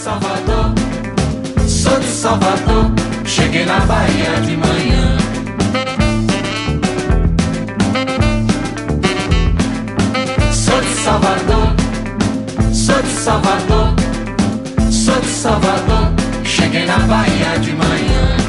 Salvador, sou de Salvador, cheguei na Bahia de manhã. Sou de Salvador, sou de Salvador, sou de Salvador, cheguei na Bahia de manhã.